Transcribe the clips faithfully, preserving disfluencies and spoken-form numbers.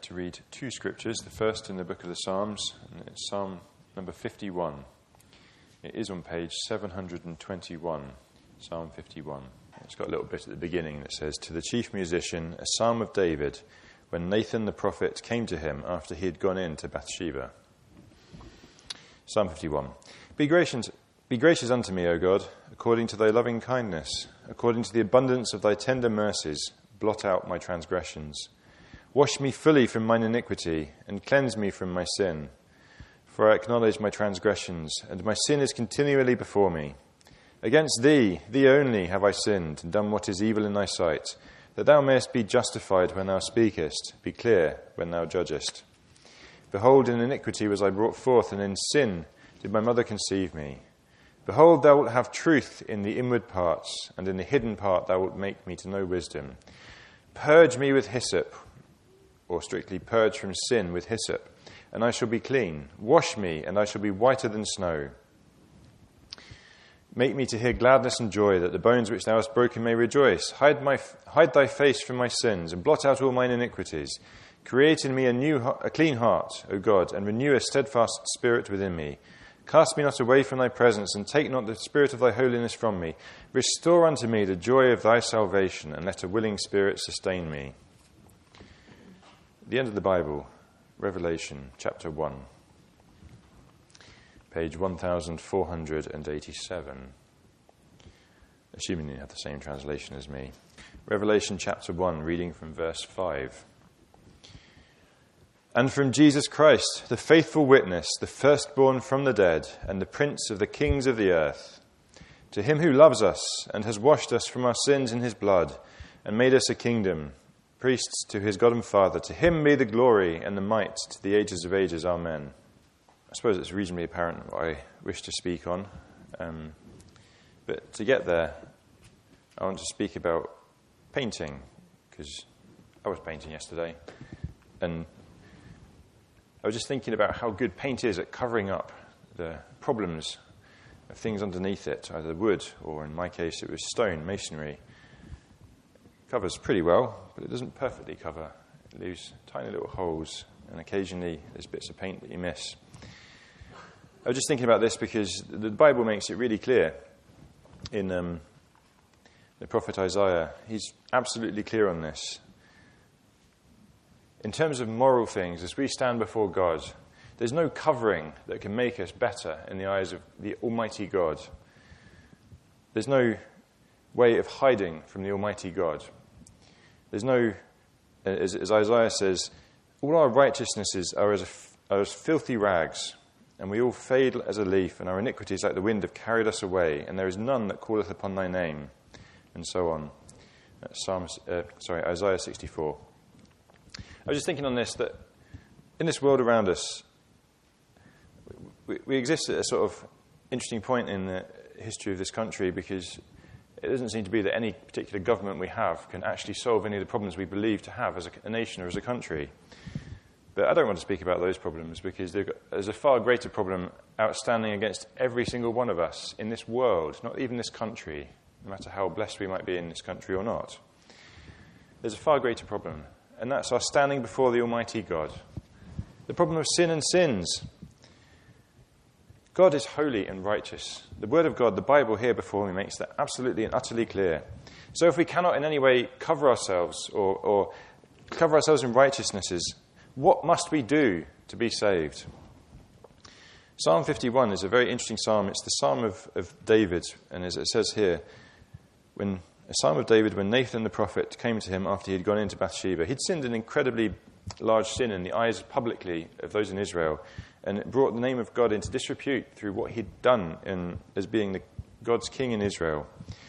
to read two scriptures. The first in the book of the Psalms, and it's Psalm number fifty-one. It is on page seven hundred twenty-one, Psalm fifty-one. It's got a little bit at the beginning that says, "To the chief musician, a psalm of David, when Nathan the prophet came to him after he had gone in to Bathsheba." Psalm fifty-one. Be gracious, be gracious unto me, O God, according to thy loving kindness, according to the abundance of thy tender mercies, blot out my transgressions. Wash me fully from mine iniquity, and cleanse me from my sin. For I acknowledge my transgressions, and my sin is continually before me. Against thee, thee only, have I sinned, and done what is evil in thy sight, that thou mayest be justified when thou speakest, be clear when thou judgest. Behold, in iniquity was I brought forth, and in sin did my mother conceive me. Behold, thou wilt have truth in the inward parts, and in the hidden part thou wilt make me to know wisdom. Purge me with hyssop, or strictly purge from sin with hyssop, and I shall be clean. Wash me, and I shall be whiter than snow. Make me to hear gladness and joy, that the bones which thou hast broken may rejoice. Hide my, hide thy face from my sins, and blot out all mine iniquities. Create in me a new, a clean heart, O God, and renew a steadfast spirit within me. Cast me not away from thy presence, and take not the spirit of thy holiness from me. Restore unto me the joy of thy salvation, and let a willing spirit sustain me. At the end of the Bible, Revelation chapter one. Page one thousand four hundred eighty-seven, assuming you have the same translation as me. Revelation chapter one, reading from verse five. "And from Jesus Christ, the faithful witness, the firstborn from the dead, and the prince of the kings of the earth, to him who loves us and has washed us from our sins in his blood, and made us a kingdom, priests to his God and Father, to him be the glory and the might to the ages of ages. Amen." I suppose it's reasonably apparent what I wish to speak on. Um, but to get there, I want to speak about painting, because I was painting yesterday, and I was just thinking about how good paint is at covering up the problems of things underneath it, either wood or, in my case, it was stone, masonry. It covers pretty well, but it doesn't perfectly cover. It leaves tiny little holes, and occasionally there's bits of paint that you miss. I was just thinking about this because the Bible makes it really clear in um, the prophet Isaiah. He's absolutely clear on this. In terms of moral things, as we stand before God, there's no covering that can make us better in the eyes of the Almighty God. There's no way of hiding from the Almighty God. There's no, as, as Isaiah says, all our righteousnesses are as, a, are as filthy rags, and we all fade as a leaf, and our iniquities like the wind have carried us away, and there is none that calleth upon thy name, and so on. That's Psalms, uh, sorry, Isaiah sixty-four. I was just thinking on this, that in this world around us, we, we exist at a sort of interesting point in the history of this country, because it doesn't seem to be that any particular government we have can actually solve any of the problems we believe to have as a, a nation or as a country. But I don't want to speak about those problems, because there's a far greater problem outstanding against every single one of us in this world, not even this country, no matter how blessed we might be in this country or not. There's a far greater problem, and that's our standing before the Almighty God. The problem of sin and sins. God is holy and righteous. The Word of God, the Bible here before me, makes that absolutely and utterly clear. So if we cannot in any way cover ourselves or, or cover ourselves in righteousnesses, what must we do to be saved? Psalm fifty-one is a very interesting psalm. It's the psalm of, of David, and as it says here, when a psalm of David when Nathan the prophet came to him after he had gone into Bathsheba. He'd sinned an incredibly large sin in the eyes publicly of those in Israel, and it brought the name of God into disrepute through what he'd done in, as being the, God's king in Israel.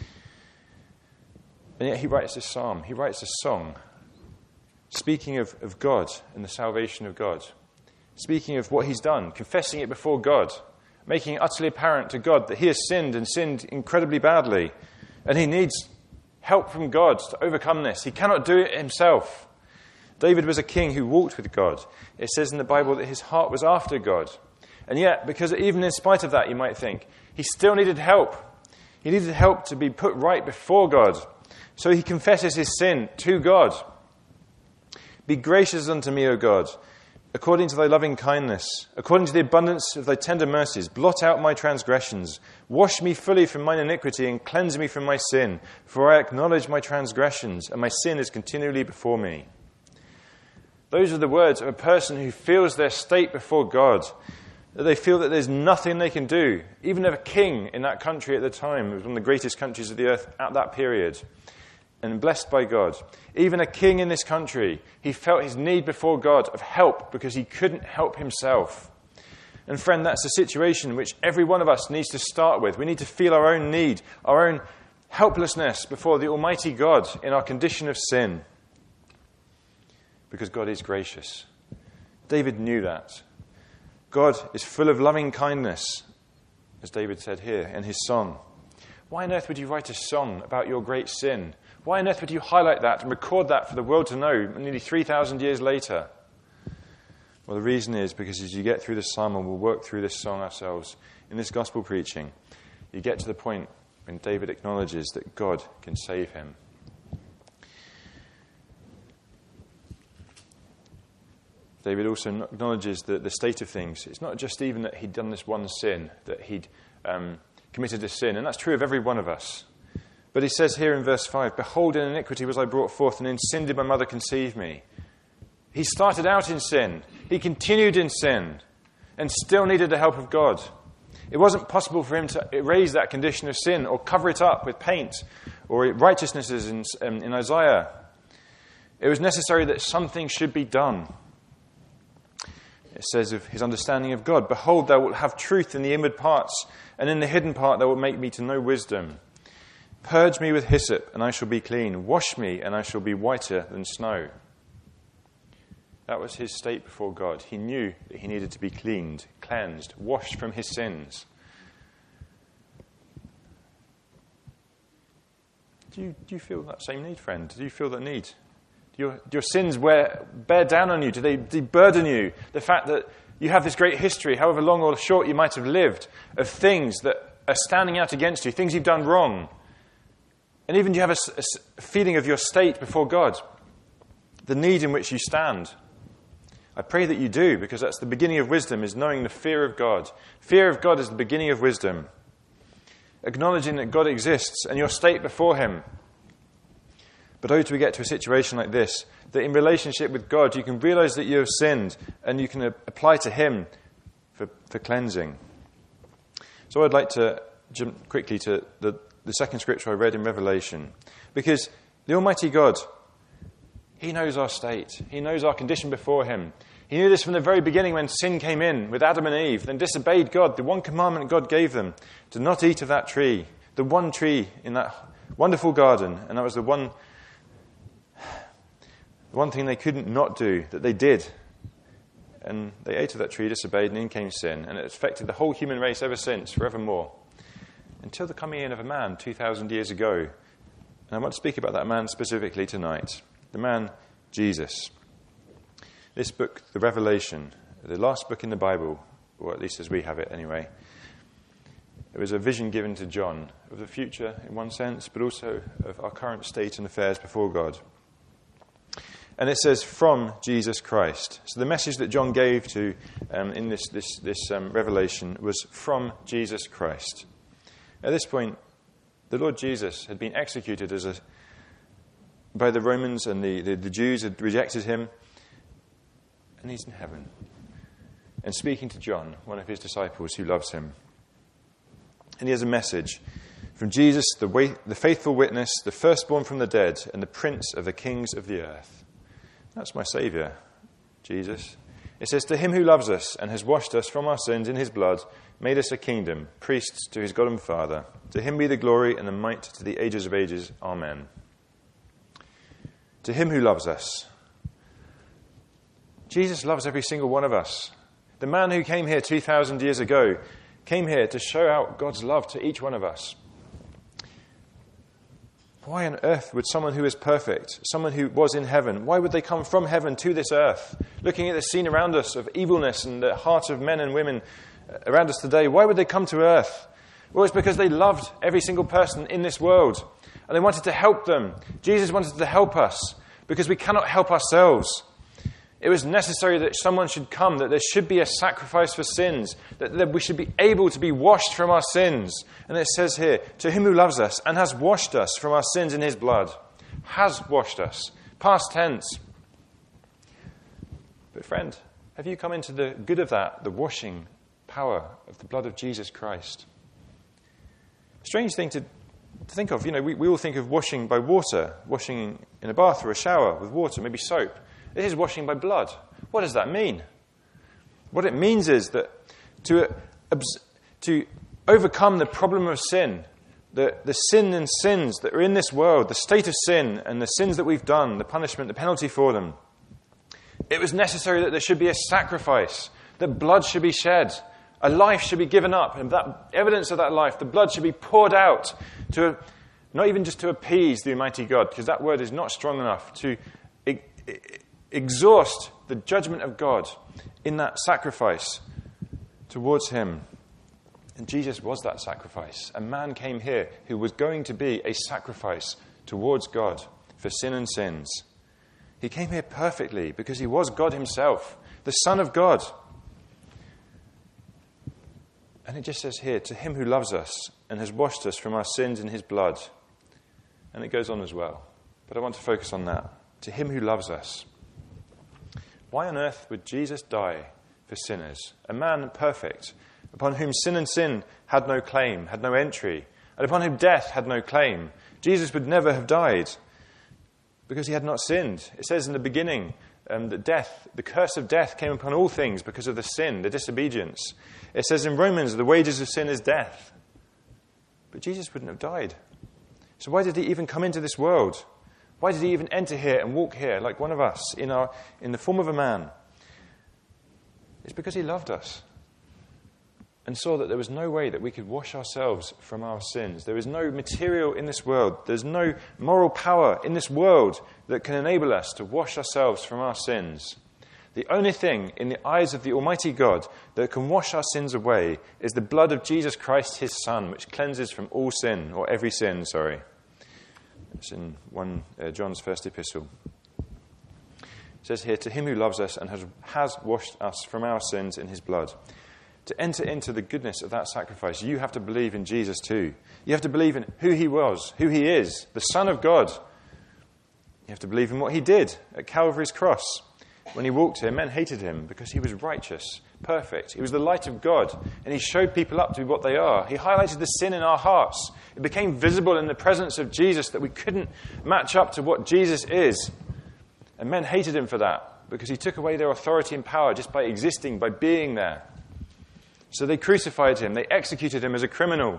And yet he writes this psalm. He writes a song speaking of, of God and the salvation of God, speaking of what he's done, confessing it before God, making it utterly apparent to God that he has sinned and sinned incredibly badly, and he needs help from God to overcome this. He cannot do it himself. David was a king who walked with God. It says in the Bible that his heart was after God. And yet, because even in spite of that, you might think, he still needed help. He needed help to be put right before God. So he confesses his sin to God. Be gracious unto me, O God, according to thy loving kindness, according to the abundance of thy tender mercies. Blot out my transgressions. Wash me fully from mine iniquity and cleanse me from my sin. For I acknowledge my transgressions, and my sin is continually before me. Those are the words of a person who feels their state before God, that they feel that there's nothing they can do. Even a king in that country at the time, it was one of the greatest countries of the earth at that period, and blessed by God. Even a king in this country, he felt his need before God of help because he couldn't help himself. And friend, that's a situation which every one of us needs to start with. We need to feel our own need, our own helplessness before the Almighty God in our condition of sin. Because God is gracious. David knew that. God is full of loving kindness, as David said here in his song. Why on earth would you write a song about your great sin? Why on earth would you highlight that and record that for the world to know nearly three thousand years later? Well, the reason is because as you get through this psalm, and we'll work through this song ourselves, in this gospel preaching, you get to the point when David acknowledges that God can save him. David also acknowledges the, the state of things. It's not just even that he'd done this one sin, that he'd um, committed a sin, and that's true of every one of us. But he says here in verse five, "Behold, in iniquity was I brought forth, and in sin did my mother conceive me." He started out in sin. He continued in sin, and still needed the help of God. It wasn't possible for him to erase that condition of sin or cover it up with paint or righteousnesses in, um, in Isaiah. It was necessary that something should be done. It says of his understanding of God, "Behold, thou wilt have truth in the inward parts, and in the hidden part thou wilt make me to know wisdom. Purge me with hyssop, and I shall be clean. Wash me, and I shall be whiter than snow." That was his state before God. He knew that he needed to be cleaned, cleansed, washed from his sins. Do you, do you feel that same need, friend? Do you feel that need? Do your, do your sins wear, bear down on you? Do they, do they burden you? The fact that you have this great history, however long or short you might have lived, of things that are standing out against you, things you've done wrong. And even do you have a, a feeling of your state before God, the need in which you stand? I pray that you do, because that's the beginning of wisdom, is knowing the fear of God. Fear of God is the beginning of wisdom. Acknowledging that God exists and your state before him. But oh, do we get to a situation like this, that in relationship with God, you can realize that you have sinned and you can apply to him for, for cleansing. So I'd like to jump quickly to the, the second scripture I read in Revelation. Because the Almighty God, he knows our state. He knows our condition before him. He knew this from the very beginning when sin came in with Adam and Eve, then disobeyed God, the one commandment God gave them, to not eat of that tree, the one tree in that wonderful garden. And that was the one, the one thing they couldn't not do, that they did. And they ate of that tree, disobeyed, and in came sin. And it affected the whole human race ever since, forevermore. Until the coming in of a man two thousand years ago. And I want to speak about that man specifically tonight. The man, Jesus. This book, the Revelation, the last book in the Bible, or at least as we have it anyway, it was a vision given to John of the future in one sense, but also of our current state and affairs before God. And it says, from Jesus Christ. So the message that John gave to um, in this, this, this um, Revelation was from Jesus Christ. At this point, the Lord Jesus had been executed as a by the Romans, and the, the, the Jews had rejected him. And he's in heaven. And speaking to John, one of his disciples who loves him. And he has a message from Jesus, the, way, the faithful witness, the firstborn from the dead, and the prince of the kings of the earth. That's my Saviour, Jesus. It says, to him who loves us and has washed us from our sins in his blood, made us a kingdom, priests to his God and Father. To him be the glory and the might to the ages of ages. Amen. To him who loves us. Jesus loves every single one of us. The man who came here two thousand years ago came here to show out God's love to each one of us. Why on earth would someone who is perfect, someone who was in heaven, why would they come from heaven to this earth? Looking at the scene around us of evilness and the heart of men and women around us today, why would they come to earth? Well, it's because they loved every single person in this world. And they wanted to help them. Jesus wanted to help us because we cannot help ourselves. It was necessary that someone should come, that there should be a sacrifice for sins, that, that we should be able to be washed from our sins. And it says here, to him who loves us and has washed us from our sins in his blood. Has washed us. Past tense. But friend, have you come into the good of that, the washing power of the blood of Jesus Christ? Strange thing to, to think of. You know, we, we all think of washing by water, washing in a bath or a shower with water, maybe soap. This is washing by blood. What does that mean? What it means is that to, uh, to overcome the problem of sin, the, the sin and sins that are in this world, the state of sin and the sins that we've done, the punishment, the penalty for them, it was necessary that there should be a sacrifice, that blood should be shed, a life should be given up, and that evidence of that life, the blood should be poured out, to not even just to appease the Almighty God, because that word is not strong enough, to e- e- exhaust the judgment of God in that sacrifice towards him. And Jesus was that sacrifice. A man came here who was going to be a sacrifice towards God for sin and sins. He came here perfectly because he was God himself, the Son of God. And it just says here, to him who loves us and has washed us from our sins in his blood. And it goes on as well. But I want to focus on that. To him who loves us. Why on earth would Jesus die for sinners? A man perfect, upon whom sin and sin had no claim, had no entry, and upon whom death had no claim. Jesus would never have died because he had not sinned. It says in the beginning um, that death, the curse of death came upon all things because of the sin, the disobedience. It says in Romans, the wages of sin is death. But Jesus wouldn't have died. So why did he even come into this world? Why did he even enter here and walk here like one of us in our in the form of a man? It's because he loved us and saw that there was no way that we could wash ourselves from our sins. There is no material in this world, there's no moral power in this world that can enable us to wash ourselves from our sins. The only thing in the eyes of the Almighty God that can wash our sins away is the blood of Jesus Christ, his Son, which cleanses from all sin, or every sin, sorry. It's in one uh, John's first epistle. It says here, to him who loves us and has, has washed us from our sins in his blood. To enter into the goodness of that sacrifice, you have to believe in Jesus too. You have to believe in who he was, who he is, the Son of God. You have to believe in what he did at Calvary's cross. When he walked here, men hated him because he was righteous, perfect. He was the light of God, and he showed people up to be what they are. He highlighted the sin in our hearts. It became visible in the presence of Jesus that we couldn't match up to what Jesus is. And men hated him for that because he took away their authority and power just by existing, by being there. So they crucified him. They executed him as a criminal.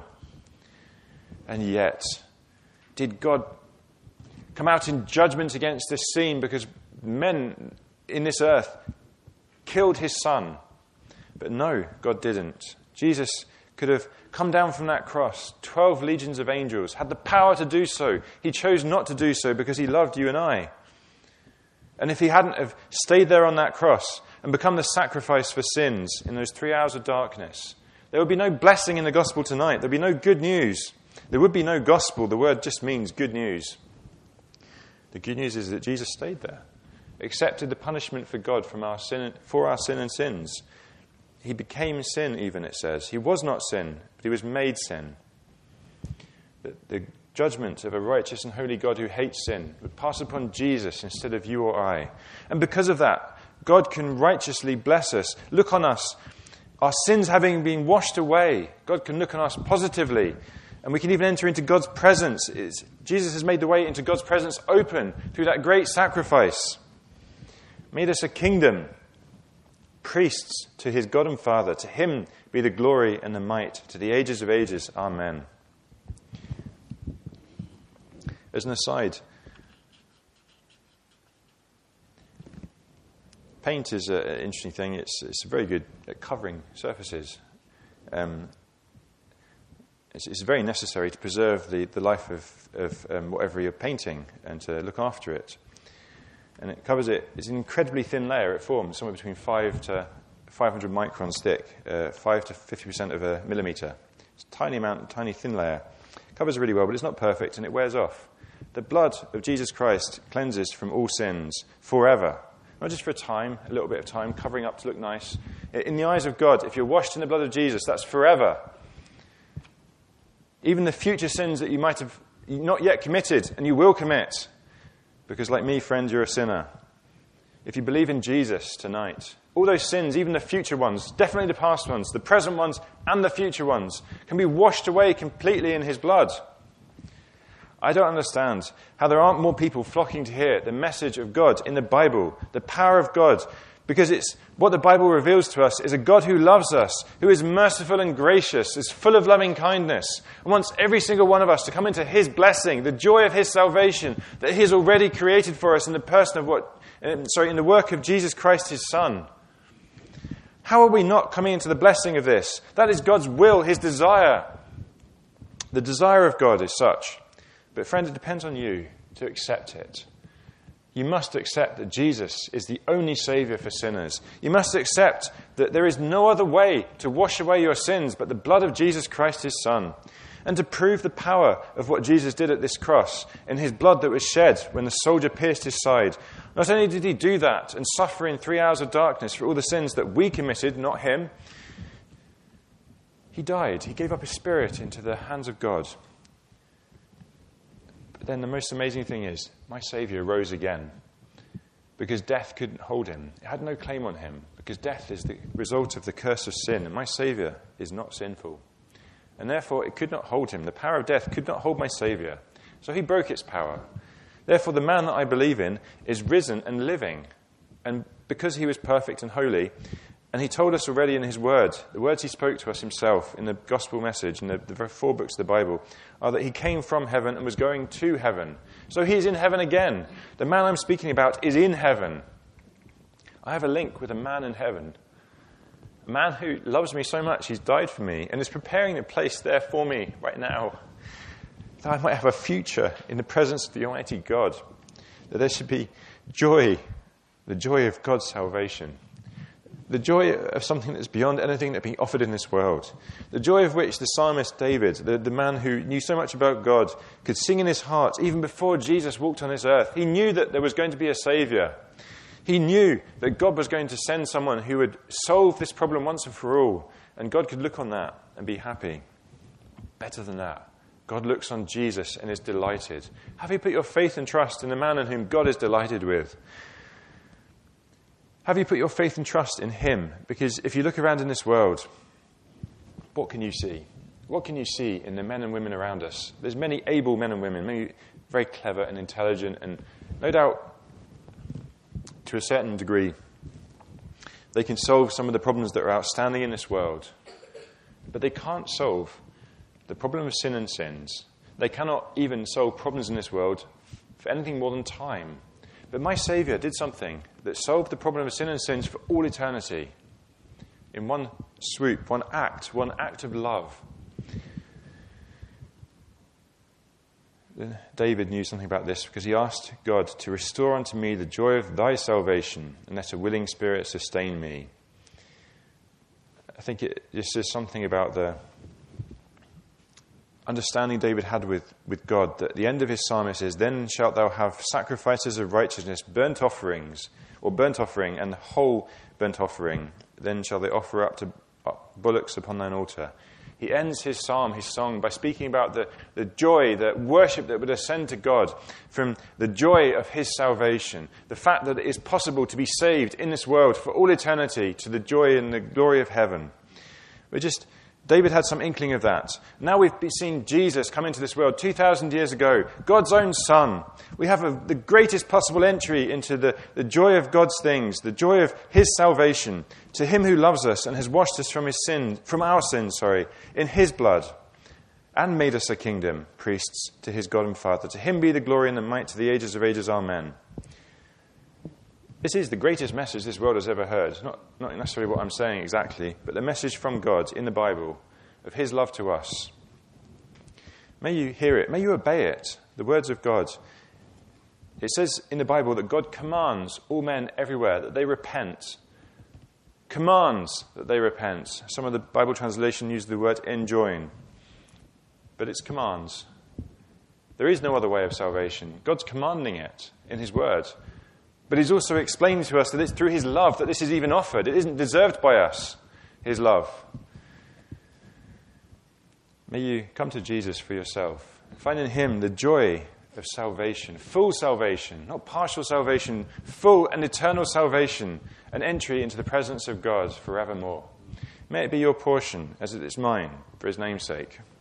And yet, did God come out in judgment against this scene because men in this earth killed his Son? But no, God didn't. Jesus could have come down from that cross. Twelve legions of angels had the power to do so. He chose not to do so because he loved you and I. And if he hadn't have stayed there on that cross and become the sacrifice for sins in those three hours of darkness, there would be no blessing in the gospel tonight. There would be no good news. There would be no gospel. The word just means good news. The good news is that Jesus stayed there, accepted the punishment for God from our sin, for our sin and sins. He became sin, even, it says. He was not sin, but he was made sin. The, the judgment of a righteous and holy God who hates sin would pass upon Jesus instead of you or I. And because of that, God can righteously bless us, look on us, our sins having been washed away. God can look on us positively, and we can even enter into God's presence. It's, Jesus has made the way into God's presence open through that great sacrifice. Made us a kingdom, priests to his God and Father. To him be the glory and the might to the ages of ages. Amen. As an aside, paint is an interesting thing. It's, it's very good at covering surfaces. Um, it's, it's very necessary to preserve the, the life of, of um, whatever you're painting and to look after it. And it covers it. It's an incredibly thin layer it forms, somewhere between five to five hundred microns thick, uh, five to fifty percent of a millimetre. It's a tiny amount, tiny thin layer. It covers it really well, but it's not perfect and it wears off. The blood of Jesus Christ cleanses from all sins forever. not just for a time, a little bit of time, covering up to look nice. In the eyes of God, if you're washed in the blood of Jesus, that's forever. Even the future sins that you might have not yet committed, and you will commit, because like me, friend, you're a sinner. If you believe in Jesus tonight, all those sins, even the future ones, definitely the past ones, the present ones, and the future ones, can be washed away completely in his blood. I don't understand how there aren't more people flocking to hear the message of God in the Bible, the power of God, because it's what the Bible reveals to us is a God who loves us, who is merciful and gracious, is full of loving kindness, and wants every single one of us to come into his blessing, the joy of his salvation that he has already created for us in the person of what, sorry, in the work of Jesus Christ, his Son. How are we not coming into the blessing of this? That is God's will, his desire. The desire of God is such. But friend, it depends on you to accept it. You must accept that Jesus is the only Saviour for sinners. You must accept that there is no other way to wash away your sins but the blood of Jesus Christ, his Son. And to prove the power of what Jesus did at this cross, in his blood that was shed when the soldier pierced his side. Not only did he do that and suffer in three hours of darkness for all the sins that we committed, not him, he died. He gave up his spirit into the hands of God. But then the most amazing thing is, my Saviour rose again. Because death couldn't hold him. It had no claim on him. Because death is the result of the curse of sin. And my Saviour is not sinful. And therefore it could not hold him. The power of death could not hold my Saviour. So he broke its power. Therefore the man that I believe in is risen and living. And because he was perfect and holy, and he told us already in his word, the words he spoke to us himself in the gospel message, in the, the four books of the Bible, are that he came from heaven and was going to heaven. So he is in heaven again. The man I'm speaking about is in heaven. I have a link with a man in heaven. A man who loves me so much, he's died for me, and is preparing a place there for me right now, that I might have a future in the presence of the Almighty God, that there should be joy, the joy of God's salvation, the joy of something that's beyond anything that being offered in this world, the joy of which the psalmist David, the, the man who knew so much about God, could sing in his heart even before Jesus walked on this earth. He knew that there was going to be a Saviour. He knew that God was going to send someone who would solve this problem once and for all, and God could look on that and be happy. Better than that, God looks on Jesus and is delighted. Have you put your faith and trust in the man in whom God is delighted with? Have you put your faith and trust in him? Because if you look around in this world, what can you see? What can you see in the men and women around us? There's many able men and women, many very clever and intelligent, and no doubt, to a certain degree, they can solve some of the problems that are outstanding in this world. But they can't solve the problem of sin and sins. They cannot even solve problems in this world for anything more than time. But my Saviour did something that solved the problem of sin and sins for all eternity. In one swoop, one act, one act of love. David knew something about this because he asked God to restore unto me the joy of thy salvation and let a willing spirit sustain me. I think it just says something about the understanding David had with, with God, that at the end of his psalm it says, then shalt thou have sacrifices of righteousness, burnt offerings, or burnt offering and whole burnt offering. Then shall they offer up to bullocks upon thine altar. He ends his psalm, his song, by speaking about the, the joy, the worship that would ascend to God from the joy of his salvation, the fact that it is possible to be saved in this world for all eternity to the joy and the glory of heaven. We're just, David had some inkling of that. Now we've seen Jesus come into this world two thousand years ago, God's own Son. We have a, the greatest possible entry into the, the joy of God's things, the joy of his salvation, to him who loves us and has washed us from his sin, from our sins, sorry, in his blood, and made us a kingdom, priests to his God and Father. To him be the glory and the might to the ages of ages. Amen. This is the greatest message this world has ever heard. Not, not necessarily what I'm saying exactly, but the message from God in the Bible of his love to us. May you hear it. May you obey it. The words of God. It says in the Bible that God commands all men everywhere that they repent. Commands that they repent. Some of the Bible translation use the word enjoin. But it's commands. There is no other way of salvation. God's commanding it in his word. But he's also explained to us that it's through his love that this is even offered. It isn't deserved by us, his love. May you come to Jesus for yourself. Find in him the joy of salvation, full salvation, not partial salvation, full and eternal salvation, and entry into the presence of God forevermore. May it be your portion, as it is mine, for his name's sake.